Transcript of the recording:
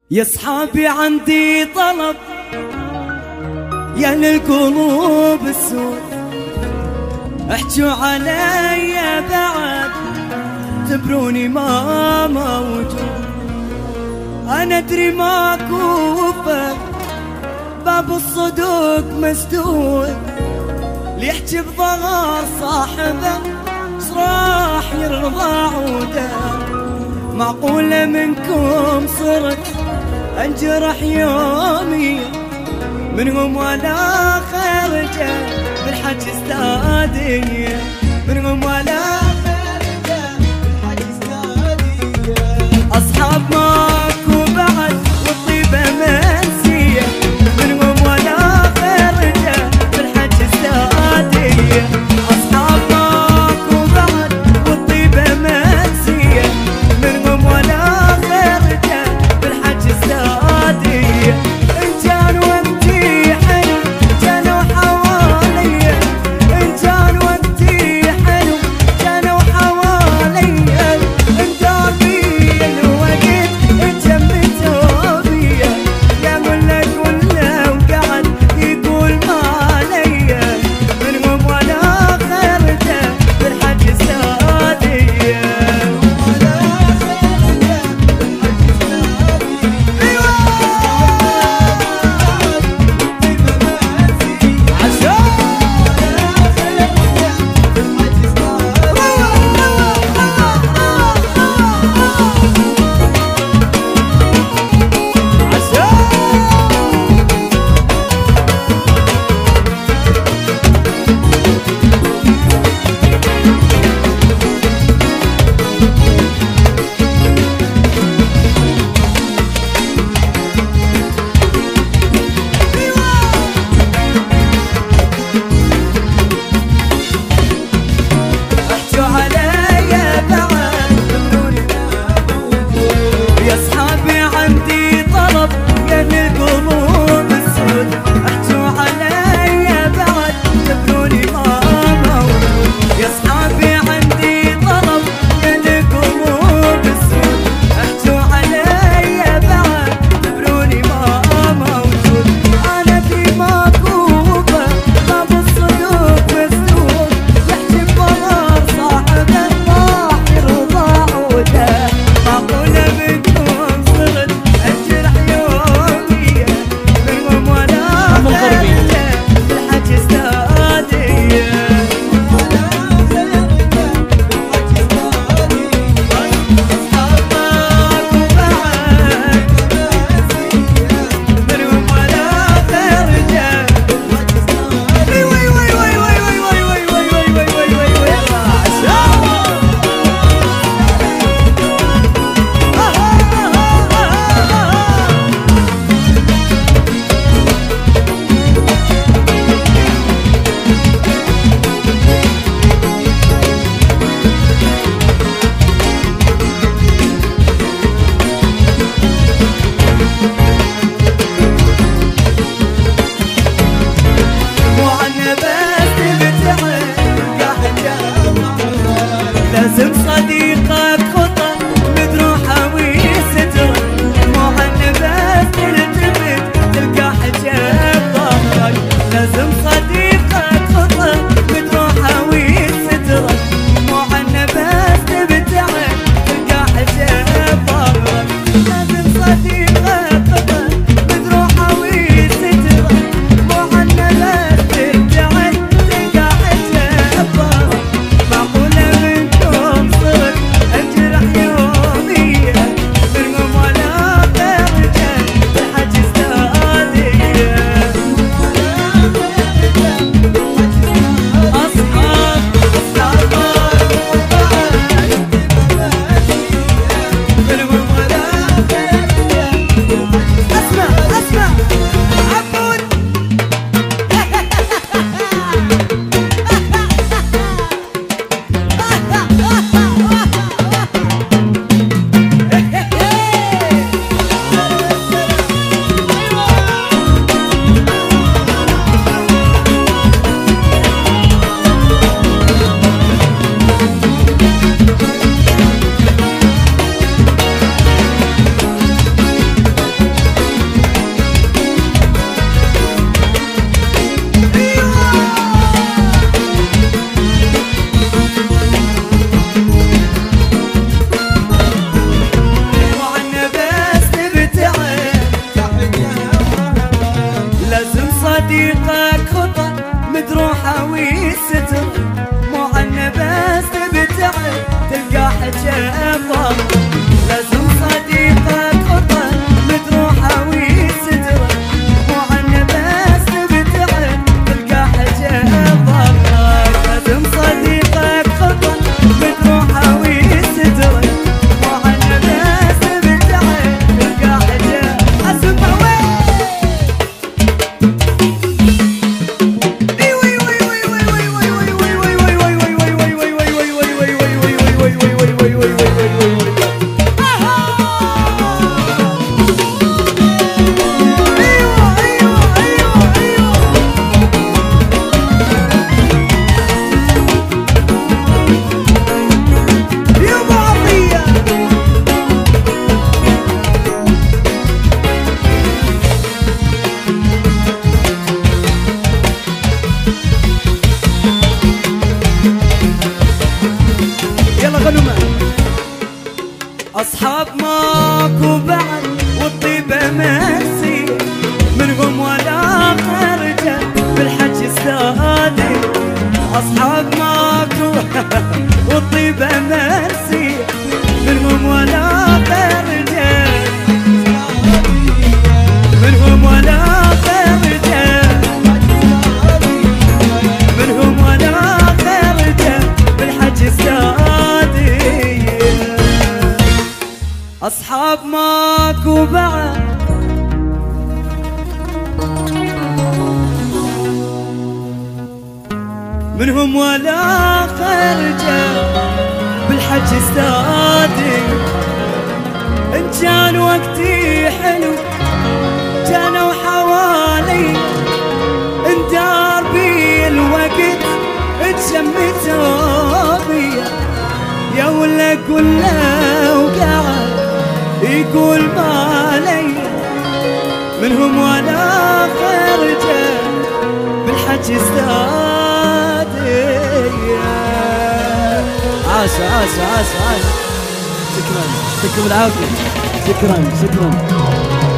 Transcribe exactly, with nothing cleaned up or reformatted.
يا صحابي عندي طلب يا للقلوب السود، احجوا علي بعد تبروني ما موجود. انا ادري ماكو وفا باب الصدوق مسدود، اللي يحكي بظهر صاحبه صراح يرضى عوده. معقولة منكم صرت انجرح يومي منهم ولا خارجة بالحج استادية، منهم ولا خارجة بالحج استادية. أصحاب ماكو بعد والطيبة منسية، منهم ولا خارجة بالحج استادية. أصحاب ماكو بعد والطيبة منسية، منهم ولا خارجة بالحج استادية. إن كان وقتي حلو كانوا حواليا، إن كان وقتي حلو كانوا حواليا. إن دربي الوقت ماكو بعد والطيبة مرسي منهم ولا خرجة بالحج استادي. أصحاب ماكو والطيبة مرسي منهم ولا خرجة منهم ولا خرجة منهم ولا خرجة بالحج استادي. أصحاب ماكو بعد منهم ولا خرجة بالحج استادي. إن كان وقتي حلو كانوا حوالي إن دار بي الوقت تشمتوا بيا يا ولا قول له وقعد يقول ما لي منهم ولا خرجة بالحج استادي. عاش عاش عاش عاش. شكرا يعطيكم العافية. شكرا شكرا.